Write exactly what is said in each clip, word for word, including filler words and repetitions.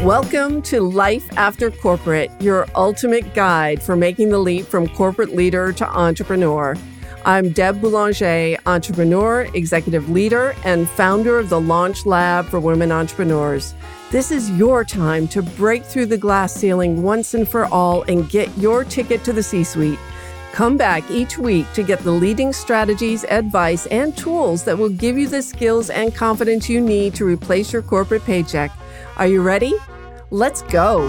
Welcome to Life After Corporate, your ultimate guide for making the leap from corporate leader to entrepreneur. I'm Deb Boulanger, entrepreneur, executive leader, and founder of the Launch Lab for Women Entrepreneurs. This is your time to break through the glass ceiling once and for all and get your ticket to the C-suite. Come back each week to get the leading strategies, advice, and tools that will give you the skills and confidence you need to replace your corporate paycheck. Are you ready? Let's go.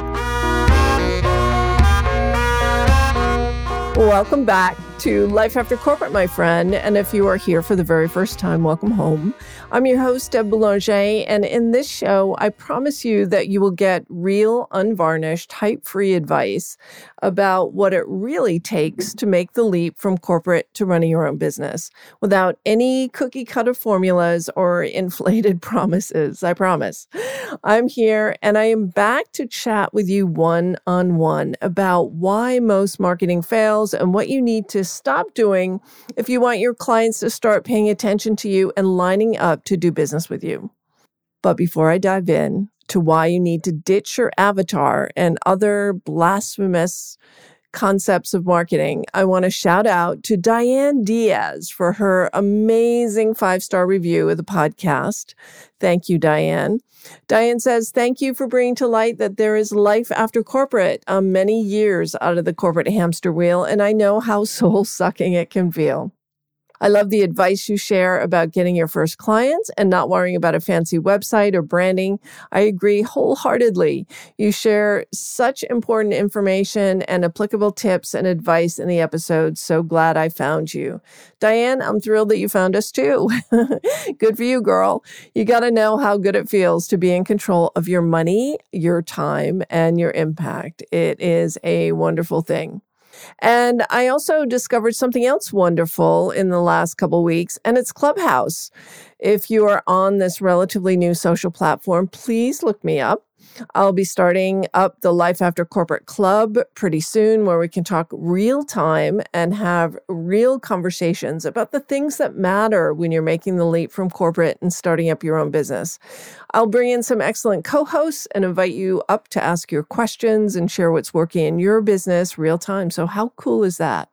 Welcome back to Life After Corporate, my friend. And if you are here for the very first time, welcome home. I'm your host, Deb Boulanger. And in this show, I promise you that you will get real, unvarnished, hype-free advice about what it really takes to make the leap from corporate to running your own business without any cookie-cutter formulas or inflated promises. I promise. I'm here and I am back to chat with you one-on-one about why most marketing fails and what you need to stop doing if you want your clients to start paying attention to you and lining up to do business with you. But before I dive in to why you need to ditch your avatar and other blasphemous concepts of marketing, I want to shout out to Diane Diaz for her amazing five-star review of the podcast. Thank you, Diane. Diane says, thank you for bringing to light that there is life after corporate. I'm many years out of the corporate hamster wheel, and I know how soul-sucking it can feel. I love the advice you share about getting your first clients and not worrying about a fancy website or branding. I agree wholeheartedly. You share such important information and applicable tips and advice in the episode. So glad I found you. Diane, I'm thrilled that you found us too. Good for you, girl. You got to know how good it feels to be in control of your money, your time, and your impact. It is a wonderful thing. And I also discovered something else wonderful in the last couple of weeks, and it's Clubhouse. If you are on this relatively new social platform, please look me up. I'll be starting up the Life After Corporate Club pretty soon, where we can talk real time and have real conversations about the things that matter when you're making the leap from corporate and starting up your own business. I'll bring in some excellent co-hosts and invite you up to ask your questions and share what's working in your business real time. So how cool is that?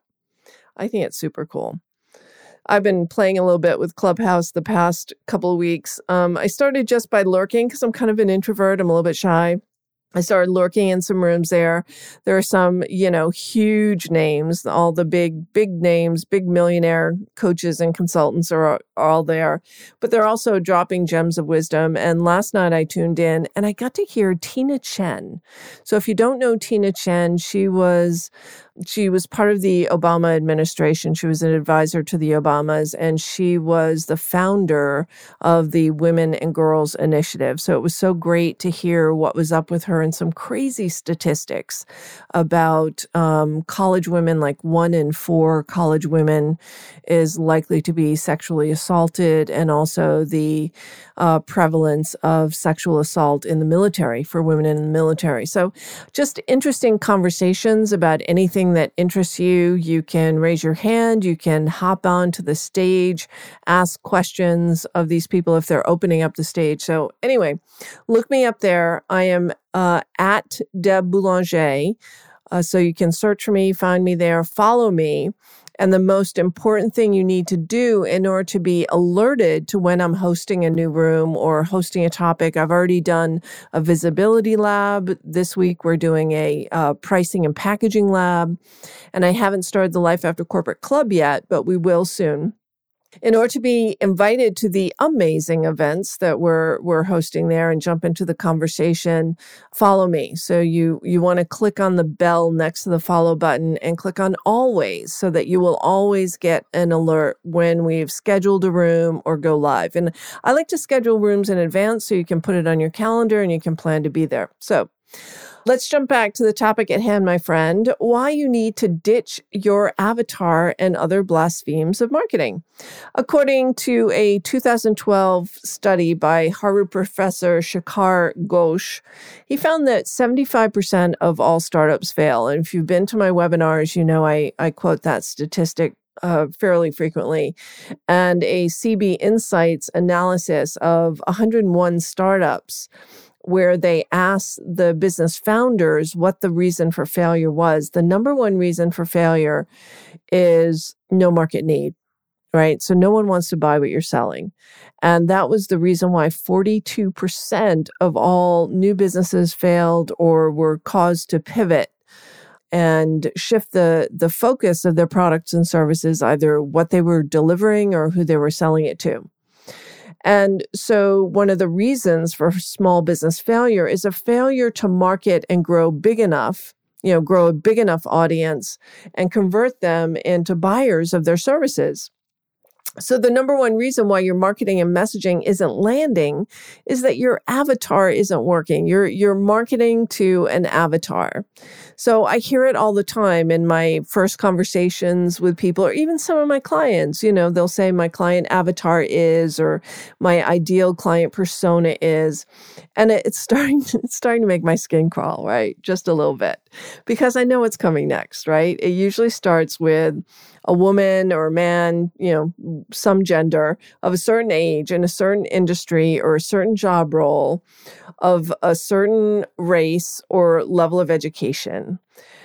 I think it's super cool. I've been playing a little bit with Clubhouse the past couple of weeks. Um, I started just by lurking because I'm kind of an introvert. I'm a little bit shy. I started lurking in some rooms there. There are some, you know, huge names, all the big, big names, big millionaire coaches and consultants are, are all there. But they're also dropping gems of wisdom. And last night I tuned in and I got to hear Tina Chen. So if you don't know Tina Chen, she was She was part of the Obama administration. She was an advisor to the Obamas, and she was the founder of the Women and Girls Initiative. So it was so great to hear what was up with her and some crazy statistics about um, college women. Like one in four college women is likely to be sexually assaulted, and also the uh, prevalence of sexual assault in the military for women in the military. So just interesting conversations about anything that interests you. You can raise your hand. You can hop onto the stage, ask questions of these people if they're opening up the stage. So anyway, look me up there. I am uh, at Deb Boulanger. Uh, so you can search for me, find me there, follow me. And the most important thing you need to do in order to be alerted to when I'm hosting a new room or hosting a topic, I've already done a visibility lab. This week, we're doing a uh, pricing and packaging lab. And I haven't started the Life After Corporate Club yet, but we will soon. In order to be invited to the amazing events that we're we're hosting there and jump into the conversation, follow me. So you you want to click on the bell next to the follow button and click on always so that you will always get an alert when we've scheduled a room or go live. And I like to schedule rooms in advance so you can put it on your calendar and you can plan to be there. So let's jump back to the topic at hand, my friend, why you need to ditch your avatar and other blasphemes of marketing. According to a two thousand twelve study by Harvard professor Shekhar Ghosh, he found that seventy-five percent of all startups fail. And if you've been to my webinars, you know I, I quote that statistic Uh, fairly frequently. And a C B Insights analysis of one hundred one startups where they asked the business founders what the reason for failure was. The number one reason for failure is no market need, right? So no one wants to buy what you're selling. And that was the reason why forty-two percent of all new businesses failed or were caused to pivot and shift the, the focus of their products and services, either what they were delivering or who they were selling it to. And so one of the reasons for small business failure is a failure to market and grow big enough, you know, grow a big enough audience and convert them into buyers of their services. So the number one reason why your marketing and messaging isn't landing is that your avatar isn't working. You're, you're marketing to an avatar. So I hear it all the time in my first conversations with people, or even some of my clients. You know, they'll say my client avatar is, or my ideal client persona is. And it, it's starting, it's starting to make my skin crawl, right? Just a little bit, because I know what's coming next, right? It usually starts with a woman or a man, you know, some gender of a certain age in a certain industry or a certain job role of a certain race or level of education.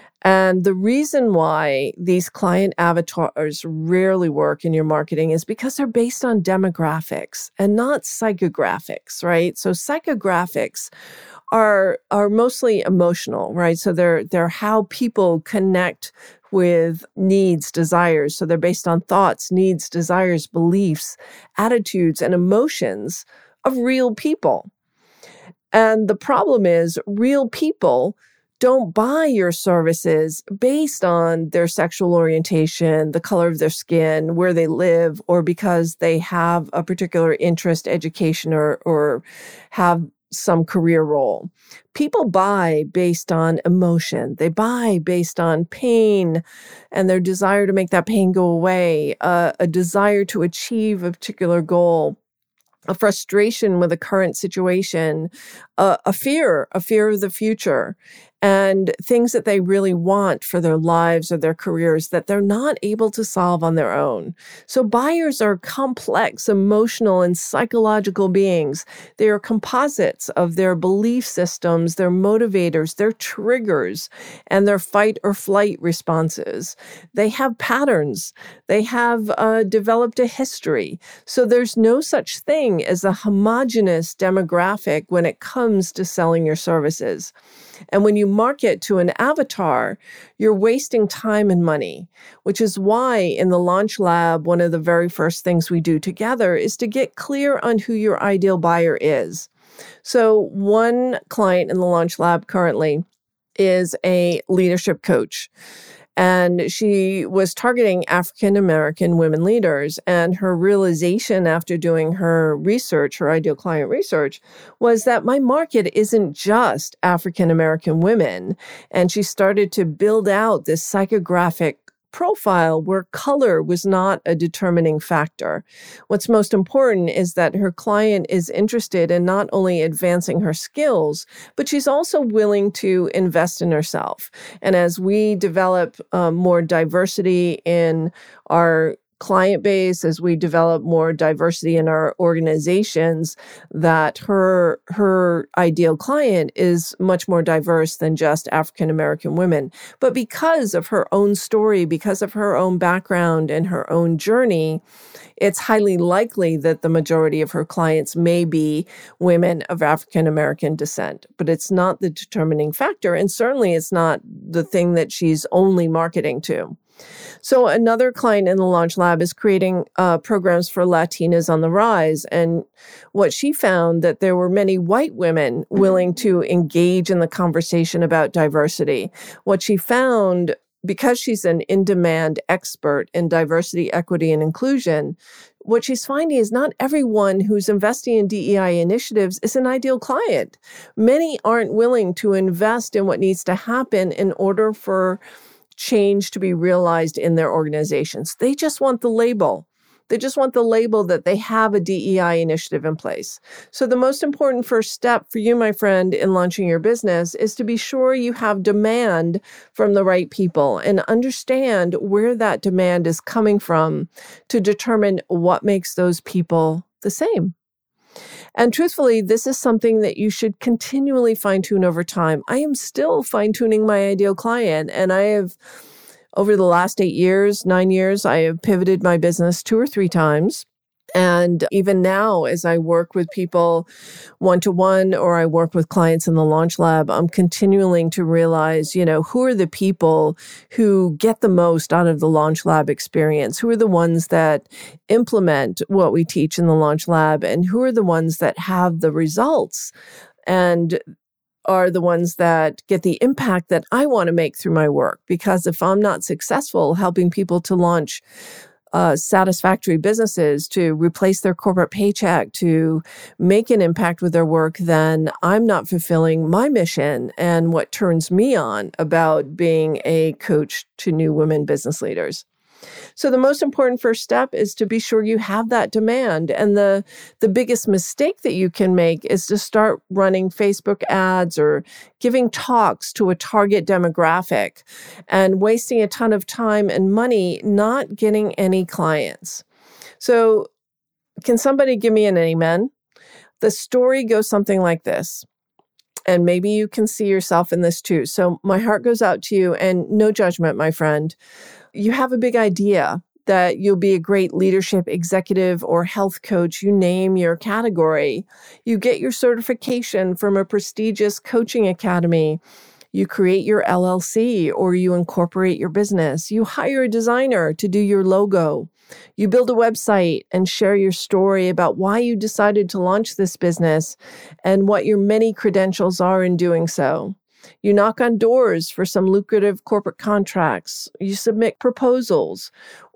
And the reason why these client avatars rarely work in your marketing is because they're based on demographics and not psychographics, right? So psychographics are are mostly emotional, right? So they're they're how people connect with needs, desires. So they're based on thoughts, needs, desires, beliefs, attitudes, and emotions of real people. And the problem is real people don't buy your services based on their sexual orientation, the color of their skin, where they live, or because they have a particular interest, education, or, or have some career role. People buy based on emotion. They buy based on pain and their desire to make that pain go away, uh, a desire to achieve a particular goal, a frustration with a current situation, uh, a fear, a fear of the future, and things that they really want for their lives or their careers that they're not able to solve on their own. So buyers are complex, emotional, and psychological beings. They are composites of their belief systems, their motivators, their triggers, and their fight or flight responses. They have patterns. They have uh, developed a history. So there's no such thing as a homogeneous demographic when it comes to selling your services. And when you market to an avatar, you're wasting time and money, which is why in the Launch Lab, one of the very first things we do together is to get clear on who your ideal buyer is. So one client in the Launch Lab currently is a leadership coach. And she was targeting African-American women leaders. And her realization after doing her research, her ideal client research, was that my market isn't just African-American women. And she started to build out this psychographic profile where color was not a determining factor. What's most important is that her client is interested in not only advancing her skills, but she's also willing to invest in herself. And as we develop um, more diversity in our client base, as we develop more diversity in our organizations, that her her ideal client is much more diverse than just African American women. But because of her own story, because of her own background and her own journey, it's highly likely that the majority of her clients may be women of African American descent. But it's not the determining factor, and certainly it's not the thing that she's only marketing to. So another client in the Launch Lab is creating uh, programs for Latinas on the rise. And what she found that there were many white women willing to engage in the conversation about diversity. What she found, because she's an in-demand expert in diversity, equity, and inclusion, what she's finding is not everyone who's investing in D E I initiatives is an ideal client. Many aren't willing to invest in what needs to happen in order for change to be realized in their organizations. They just want the label. They just want the label that they have a D E I initiative in place. So the most important first step for you, my friend, in launching your business is to be sure you have demand from the right people and understand where that demand is coming from to determine what makes those people the same. And truthfully, this is something that you should continually fine-tune over time. I am still fine-tuning my ideal client, and I have, over the last eight years, nine years, I have pivoted my business two or three times. And even now, as I work with people one-to-one or I work with clients in the Launch Lab, I'm continuing to realize, you know, who are the people who get the most out of the Launch Lab experience? Who are the ones that implement what we teach in the Launch Lab? And who are the ones that have the results and are the ones that get the impact that I want to make through my work? Because if I'm not successful helping people to launch Uh, satisfactory businesses, to replace their corporate paycheck, to make an impact with their work, then I'm not fulfilling my mission and what turns me on about being a coach to new women business leaders. So the most important first step is to be sure you have that demand. And the, the biggest mistake that you can make is to start running Facebook ads or giving talks to a target demographic and wasting a ton of time and money not getting any clients. So can somebody give me an amen? The story goes something like this. And maybe you can see yourself in this too. So my heart goes out to you, and no judgment, my friend. You have a big idea that you'll be a great leadership executive or health coach, you name your category. You get your certification from a prestigious coaching academy. You create your L L C or you incorporate your business. You hire a designer to do your logo. You build a website and share your story about why you decided to launch this business and what your many credentials are in doing so. You knock on doors for some lucrative corporate contracts. You submit proposals,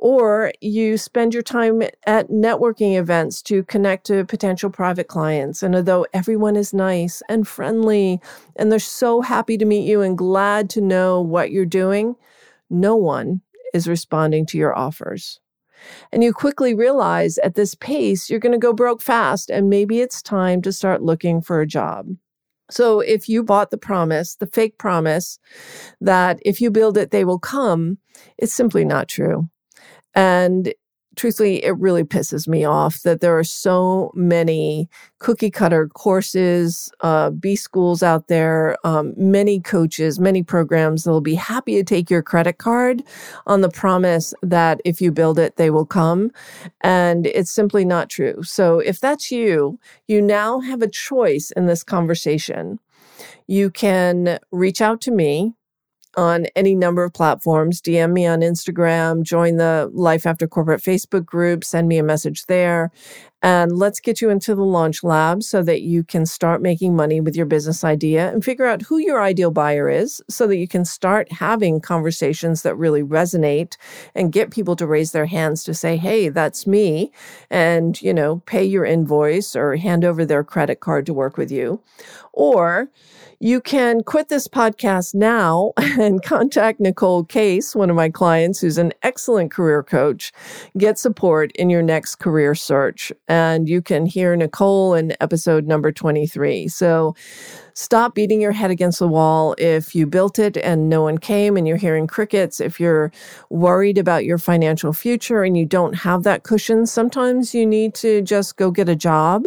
or you spend your time at networking events to connect to potential private clients. And although everyone is nice and friendly, and they're so happy to meet you and glad to know what you're doing, no one is responding to your offers. And you quickly realize at this pace, you're going to go broke fast, and maybe it's time to start looking for a job. So if you bought the promise, the fake promise that if you build it, they will come, it's simply not true. And truthfully, it really pisses me off that there are so many cookie cutter courses, uh, B schools out there, um, many coaches, many programs that will be happy to take your credit card on the promise that if you build it, they will come. And it's simply not true. So if that's you, you now have a choice in this conversation. You can reach out to me on any number of platforms, D M me on Instagram, join the Life After Corporate Facebook group, send me a message there, and let's get you into the Launch Lab so that you can start making money with your business idea and figure out who your ideal buyer is so that you can start having conversations that really resonate and get people to raise their hands to say, hey, that's me, and, you know, pay your invoice or hand over their credit card to work with you. Or you can quit this podcast now and contact Nicole Case, one of my clients who's an excellent career coach. Get support in your next career search. And you can hear Nicole in episode number twenty-three. So stop beating your head against the wall if you built it and no one came and you're hearing crickets. If you're worried about your financial future and you don't have that cushion, sometimes you need to just go get a job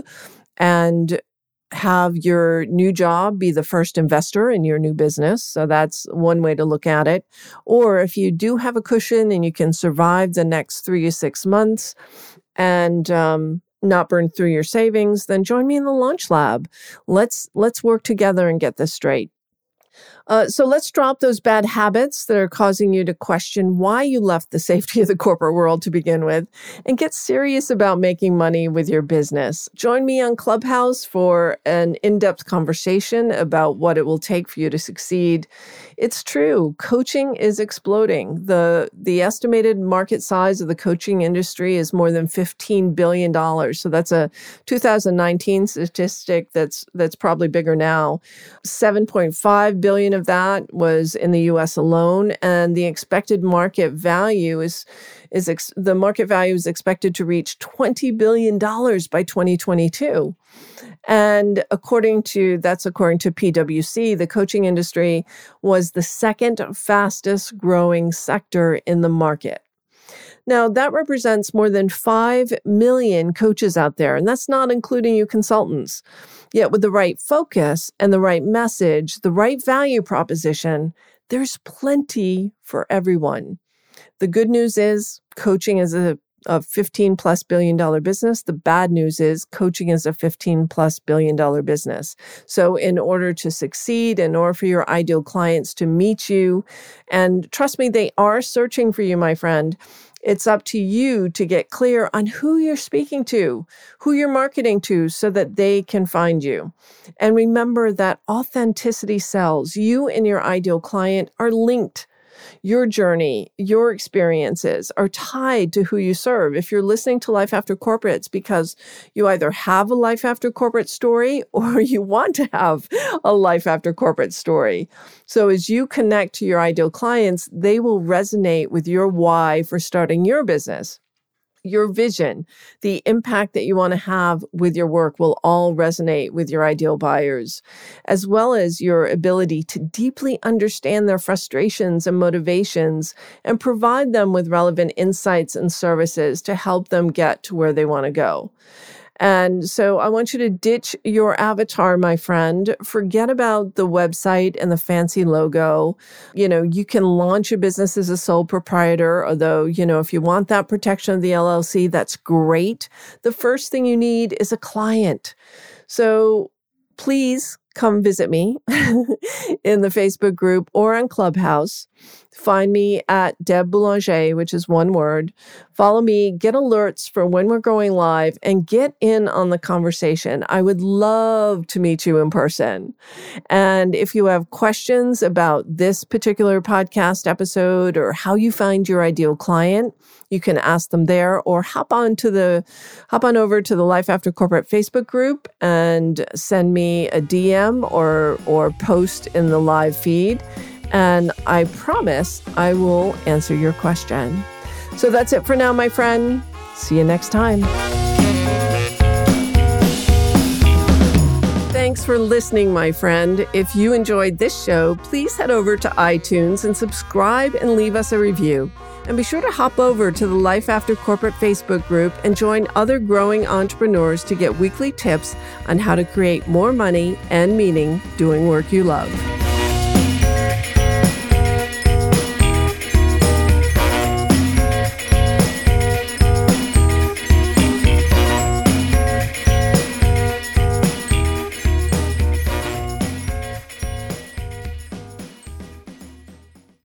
and have your new job be the first investor in your new business. So that's one way to look at it. Or if you do have a cushion and you can survive the next three to six months and um, not burn through your savings, then join me in the Launch Lab. Let's let's work together and get this straight. Uh, so let's drop those bad habits that are causing you to question why you left the safety of the corporate world to begin with and get serious about making money with your business. Join me on Clubhouse for an in-depth conversation about what it will take for you to succeed. It's true. Coaching is exploding. The, the estimated market size of the coaching industry is more than fifteen billion dollars. So that's a two thousand nineteen statistic that's, that's probably bigger now. seven point five billion dollars of that was in the U S alone, and the expected market value is is ex- the market value is expected to reach twenty billion dollars by twenty twenty-two. And according to that's according to P W C, the coaching industry was the second fastest growing sector in the market. Now, that represents more than five million coaches out there, and that's not including you consultants. Yet with the right focus and the right message, the right value proposition, there's plenty for everyone. The good news is coaching is a, a fifteen plus billion dollar business. The bad news is coaching is a fifteen plus billion dollar business. So in order to succeed, in order for your ideal clients to meet you, and trust me, they are searching for you, my friend, it's up to you to get clear on who you're speaking to, who you're marketing to so that they can find you. And remember that authenticity sells. You and your ideal client are linked. Your journey, your experiences are tied to who you serve. If you're listening to Life After Corporate, it's because you either have a Life After Corporate story or you want to have a Life After Corporate story. So as you connect to your ideal clients, they will resonate with your why for starting your business. Your vision, the impact that you want to have with your work will all resonate with your ideal buyers, as well as your ability to deeply understand their frustrations and motivations and provide them with relevant insights and services to help them get to where they want to go. And so I want you to ditch your avatar, my friend. Forget about the website and the fancy logo. You know, you can launch a business as a sole proprietor, although, you know, if you want that protection of the L L C, that's great. The first thing you need is a client. So please come visit me in the Facebook group or on Clubhouse. Find me at Deb Boulanger, which is one word. Follow me, get alerts for when we're going live, and get in on the conversation. I would love to meet you in person. And if you have questions about this particular podcast episode or how you find your ideal client, you can ask them there or hop on to the hop on over to the Life After Corporate Facebook group and send me a D M or or post in the live feed. And I promise I will answer your question. So that's it for now, my friend. See you next time. Thanks for listening, my friend. If you enjoyed this show, please head over to iTunes and subscribe and leave us a review. And be sure to hop over to the Life After Corporate Facebook group and join other growing entrepreneurs to get weekly tips on how to create more money and meaning doing work you love.